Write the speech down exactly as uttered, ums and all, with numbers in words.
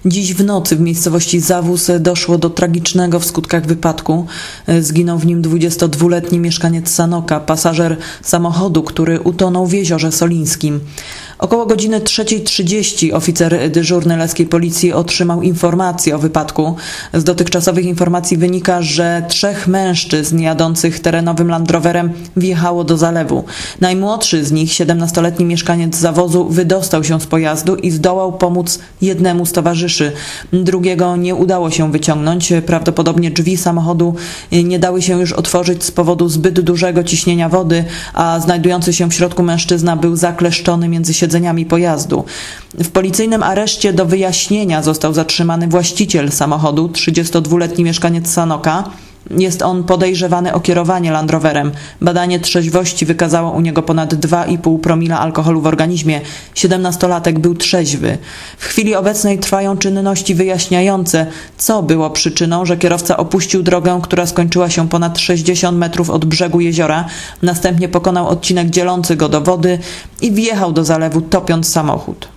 Dziś w nocy w miejscowości Zawóz doszło do tragicznego w skutkach wypadku. Zginął w nim dwudziestodwuletni mieszkaniec Sanoka, pasażer samochodu, który utonął w Jeziorze Solińskim. Około godziny trzeciej trzydzieści oficer dyżurny leskiej policji otrzymał informację o wypadku. Z dotychczasowych informacji wynika, że trzech mężczyzn jadących terenowym Land Roverem wjechało do zalewu. Najmłodszy z nich, siedemnastoletni mieszkaniec Zawozu, wydostał się z pojazdu i zdołał pomóc jednemu z towarzyszy. Drugiego nie udało się wyciągnąć. Prawdopodobnie drzwi samochodu nie dały się już otworzyć z powodu zbyt dużego ciśnienia wody, a znajdujący się w środku mężczyzna był zakleszczony między siedzeniami pojazdu. W policyjnym areszcie do wyjaśnienia został zatrzymany właściciel samochodu, trzydziestodwuletni mieszkaniec Sanoka. Jest on podejrzewany o kierowanie Land Roverem. Badanie trzeźwości wykazało u niego ponad dwa i pół promila alkoholu w organizmie. siedemnastolatek był trzeźwy. W chwili obecnej trwają czynności wyjaśniające, co było przyczyną, że kierowca opuścił drogę, która skończyła się ponad sześćdziesiąt metrów od brzegu jeziora. Następnie pokonał odcinek dzielący go do wody i wjechał do zalewu, topiąc samochód.